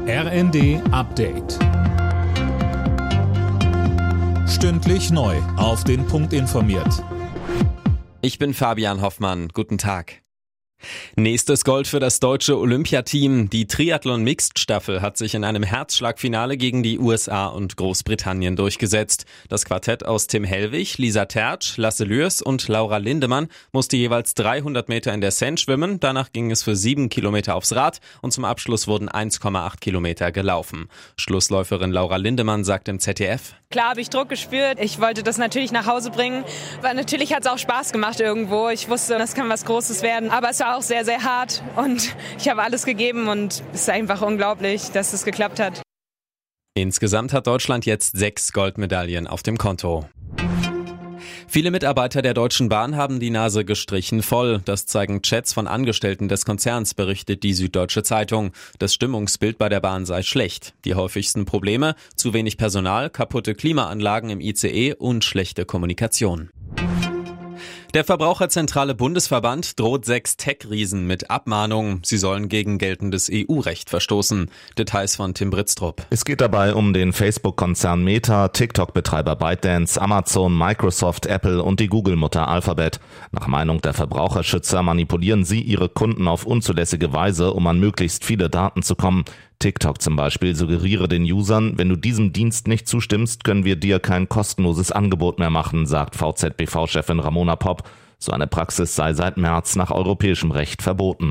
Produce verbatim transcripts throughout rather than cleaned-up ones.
R N D Update. Stündlich neu auf den Punkt informiert. Ich bin Fabian Hoffmann. Guten Tag. Nächstes Gold für das deutsche Olympiateam. Die Triathlon-Mixed-Staffel hat sich in einem Herzschlagfinale gegen die U S A und Großbritannien durchgesetzt. Das Quartett aus Tim Hellwig, Lisa Tertsch, Lasse Lührs und Laura Lindemann musste jeweils dreihundert Meter in der Seine schwimmen. Danach ging es für sieben Kilometer aufs Rad und zum Abschluss wurden eins Komma acht Kilometer gelaufen. Schlussläuferin Laura Lindemann sagt im Z D F: Klar habe ich Druck gespürt. Ich wollte das natürlich nach Hause bringen. Aber natürlich hat es auch Spaß gemacht irgendwo. Ich wusste, das kann was Großes werden. Aber es war auch sehr, sehr hart. Und ich habe alles gegeben. Und es ist einfach unglaublich, dass es geklappt hat. Insgesamt hat Deutschland jetzt sechs Goldmedaillen auf dem Konto. Viele Mitarbeiter der Deutschen Bahn haben die Nase gestrichen voll. Das zeigen Chats von Angestellten des Konzerns, berichtet die Süddeutsche Zeitung. Das Stimmungsbild bei der Bahn sei schlecht. Die häufigsten Probleme: zu wenig Personal, kaputte Klimaanlagen im I C E und schlechte Kommunikation. Der Verbraucherzentrale Bundesverband droht sechs Tech-Riesen mit Abmahnungen. Sie sollen gegen geltendes E U-Recht verstoßen. Details von Tim Britztrup. Es geht dabei um den Facebook-Konzern Meta, TikTok-Betreiber ByteDance, Amazon, Microsoft, Apple und die Google-Mutter Alphabet. Nach Meinung der Verbraucherschützer manipulieren sie ihre Kunden auf unzulässige Weise, um an möglichst viele Daten zu kommen. TikTok zum Beispiel suggeriere den Usern: wenn du diesem Dienst nicht zustimmst, können wir dir kein kostenloses Angebot mehr machen, sagt V Z B V-Chefin Ramona Popp. So eine Praxis sei seit März nach europäischem Recht verboten.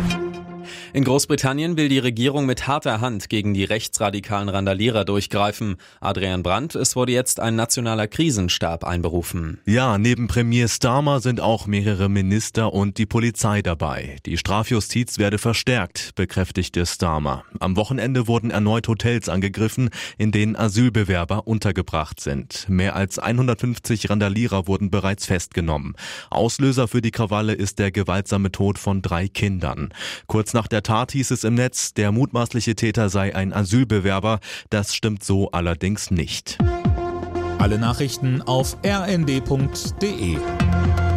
In Großbritannien will die Regierung mit harter Hand gegen die rechtsradikalen Randalierer durchgreifen. Adrian Brandt, es wurde jetzt ein nationaler Krisenstab einberufen. Ja, neben Premier Starmer sind auch mehrere Minister und die Polizei dabei. Die Strafjustiz werde verstärkt, bekräftigte Starmer. Am Wochenende wurden erneut Hotels angegriffen, in denen Asylbewerber untergebracht sind. Mehr als hundertfünfzig Randalierer wurden bereits festgenommen. Auslöser für die Krawalle ist der gewaltsame Tod von drei Kindern. Kurz nach der Tat hieß es im Netz, der mutmaßliche Täter sei ein Asylbewerber. Das stimmt so allerdings nicht. Alle Nachrichten auf r n d punkt d e.